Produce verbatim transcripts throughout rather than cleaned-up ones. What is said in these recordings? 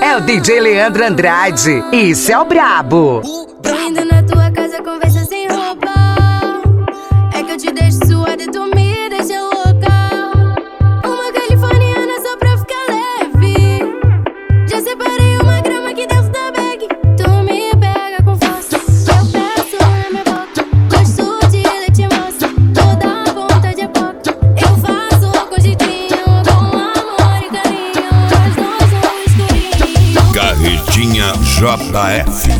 É o D J Leandro Andrade. Isso é o brabo. Tô indo na tua casa, conversa sem roupa. É que eu te deixo suada e tu me deixa louca. Uma californiana só pra ficar leve. Já separei uma grama aqui dentro da bag. Tu me pega com força, eu peço na minha boca. Gosto de leite moça, toda ponta de coca. Eu faço com jeitinho, com amor e carinho. Nós dois no escurinho. Carretinha J F.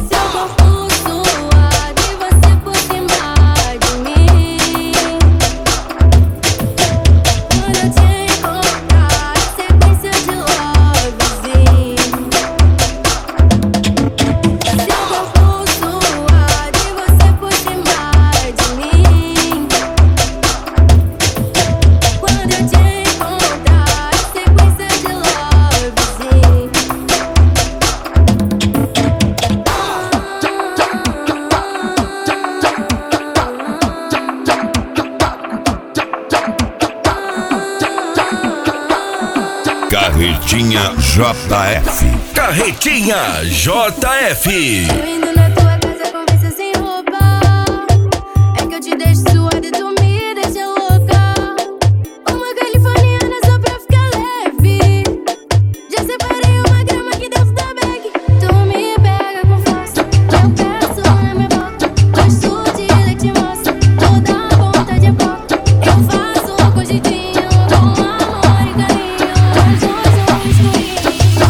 Carretinha J F. Carretinha J F. Tô indo na tua casa, conversa sem roupa. É que eu te deixo suada e tu me deixa louca. Uma californiana só pra ficar leve. Já separei uma grama aqui dentro da bag. Tu me pega com força, eu peço na minha boca. Gosto de leite moça, toda ponta de coca. Eu faço com jeitinho, com amor e carinho. Nós dois no escurinho.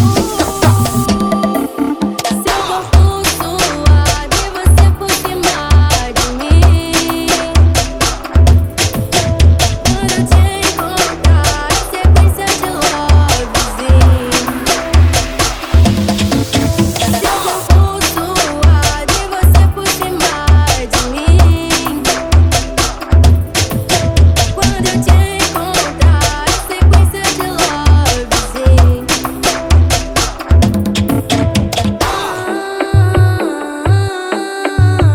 Seu corpo suado e você por cima de mim. Quando eu te encontrar, é sequência de lovezinho. Seu corpo suado e você por cima de mim. Quando eu te encontrar, é sequência de lovezinho.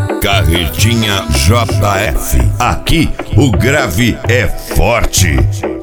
Carretinha J F. Aqui o grave é forte.